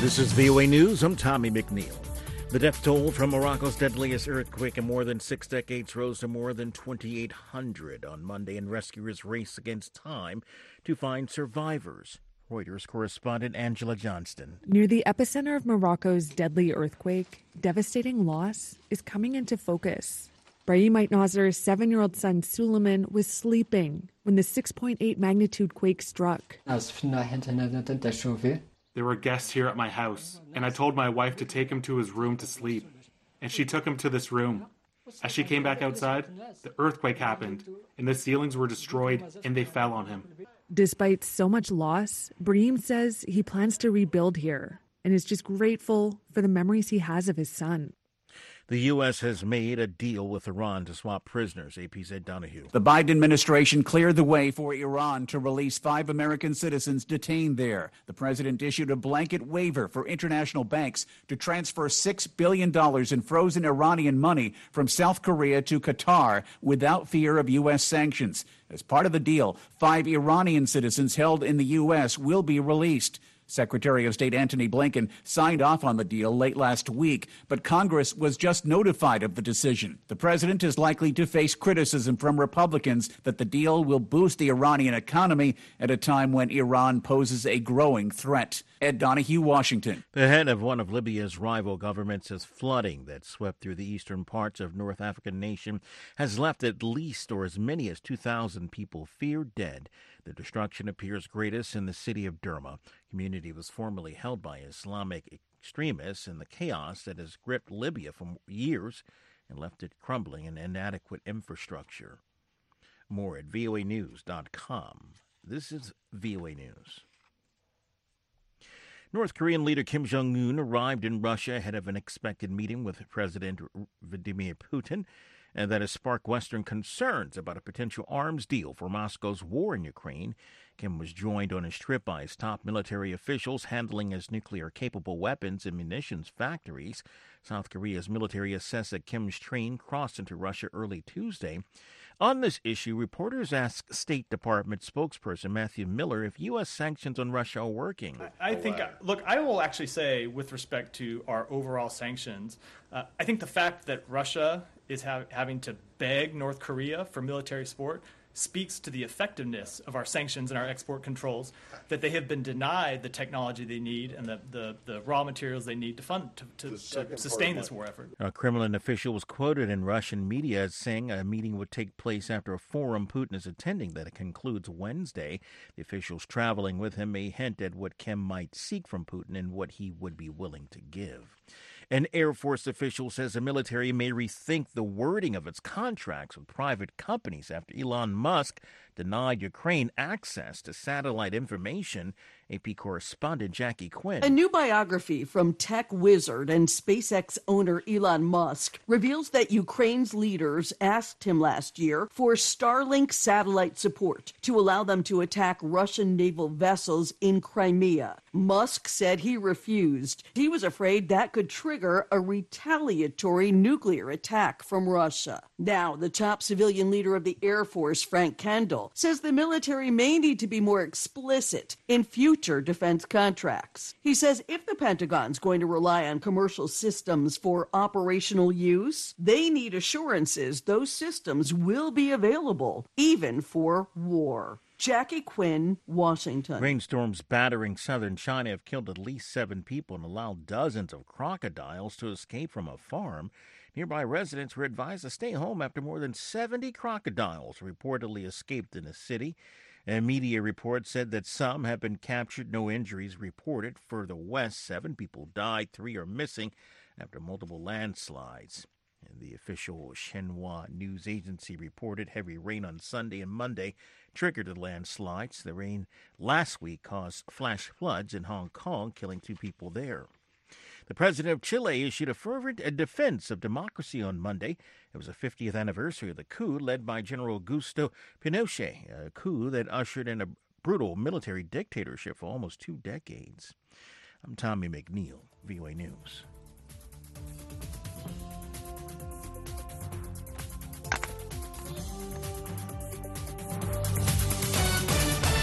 This is VOA News. I'm Tommy McNeil. The death toll from Morocco's deadliest earthquake in more than 6 decades rose to more than 2,800 on Monday, and rescuers race against time to find survivors. Reuters correspondent Angela Johnston. Near the epicenter of Morocco's deadly earthquake, devastating loss is coming into focus. Brahim Aitnazar's 7-year-old son Suleiman was sleeping when the 6.8 magnitude quake struck. There were guests here at my house, and I told my wife to take him to his room to sleep. And she took him to this room. As she came back outside, the earthquake happened, and the ceilings were destroyed, and they fell on him. Despite so much loss, Brahim says he plans to rebuild here and is just grateful for the memories he has of his son. The U.S. has made a deal with Iran to swap prisoners, AP's Ed Donahue. The Biden administration cleared the way for Iran to release 5 American citizens detained there. The president issued a blanket waiver for international banks to transfer $6 billion in frozen Iranian money from South Korea to Qatar without fear of U.S. sanctions. As part of the deal, 5 Iranian citizens held in the U.S. will be released. Secretary of State Antony Blinken signed off on the deal late last week, but Congress was just notified of the decision. The president is likely to face criticism from Republicans that the deal will boost the Iranian economy at a time when Iran poses a growing threat. Ed Donahue, Washington. The head of one of Libya's rival governments says flooding that swept through the eastern parts of North African nation has left at least or as many as 2,000 people feared dead. The destruction appears greatest in the city of Derma. Community was formerly held by Islamic extremists, and the chaos that has gripped Libya for years and left it crumbling in inadequate infrastructure. More at voanews.com. This is VOA News. North Korean leader Kim Jong-un arrived in Russia ahead of an expected meeting with President Vladimir Putin, and that has sparked Western concerns about a potential arms deal for Moscow's war in Ukraine. Kim was joined on his trip by his top military officials handling his nuclear-capable weapons and munitions factories. South Korea's military assessed that Kim's train crossed into Russia early Tuesday. On this issue, reporters asked State Department spokesperson Matthew Miller if U.S. sanctions on Russia are working. I think, look, I will actually say with respect to our overall sanctions, I think the fact that Russia is having to beg North Korea for military support speaks to the effectiveness of our sanctions and our export controls, that they have been denied the technology they need and the raw materials they need to sustain this war effort. A Kremlin official was quoted in Russian media as saying a meeting would take place after a forum Putin is attending that concludes Wednesday. The officials traveling with him may hint at what Kim might seek from Putin and what he would be willing to give. An Air Force official says the military may rethink the wording of its contracts with private companies after Elon Musk denied Ukraine access to satellite information. AP correspondent Jackie Quinn. A new biography from tech wizard and SpaceX owner Elon Musk reveals that Ukraine's leaders asked him last year for Starlink satellite support to allow them to attack Russian naval vessels in Crimea. Musk said he refused. He was afraid that could trigger a retaliatory nuclear attack from Russia. Now, the top civilian leader of the Air Force, Frank Kendall, says the military may need to be more explicit in future defense contracts. He says if the Pentagon's going to rely on commercial systems for operational use, they need assurances those systems will be available, even for war. Jackie Quinn, Washington. Rainstorms battering southern China have killed at least 7 people and allowed dozens of crocodiles to escape from a farm. Nearby residents were advised to stay home after more than 70 crocodiles reportedly escaped in the city. A media report said that some have been captured, no injuries reported. Further west, 7 people died, 3 are missing after multiple landslides. And the official Xinhua news agency reported heavy rain on Sunday and Monday triggered the landslides. The rain last week caused flash floods in Hong Kong, killing 2 people there. The president of Chile issued a fervent defense of democracy on Monday. It was the 50th anniversary of the coup led by General Augusto Pinochet, a coup that ushered in a brutal military dictatorship for almost 2 decades. I'm Tommy McNeil, VOA News.